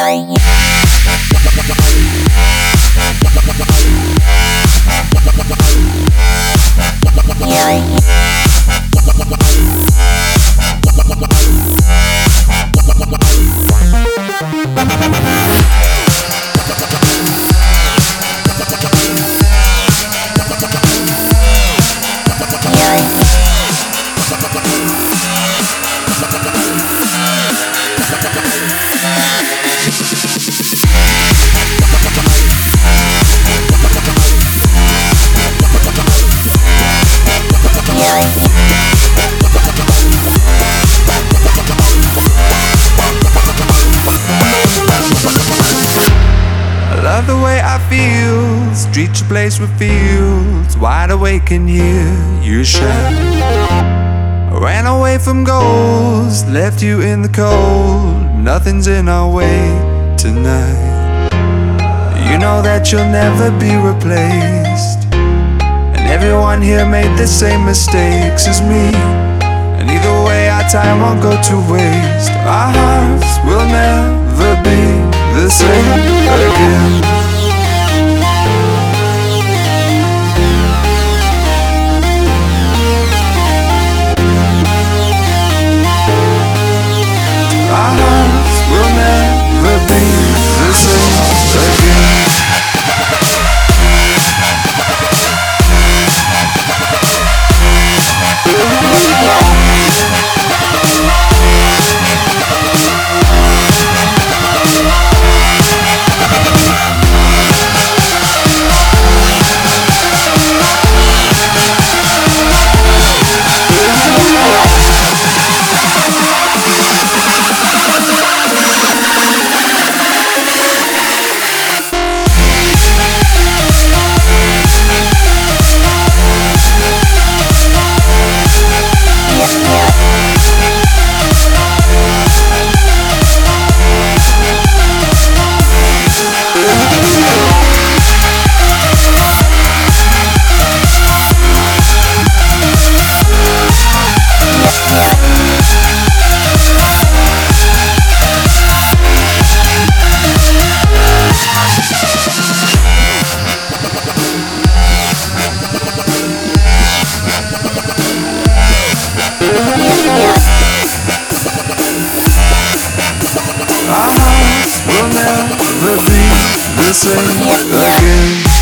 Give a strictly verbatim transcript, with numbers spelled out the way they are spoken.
Love the way I feel. Streets replaced with fields, wide awake and hear you shout. I ran away from goals, left you in the cold. Nothing's in our way tonight. You know that you'll never be replaced, and everyone here made the same mistakes as me. And either way our time won't go to waste. Our hearts will never be the same again. Our hearts will never be the same again. Our hearts will never be the same again.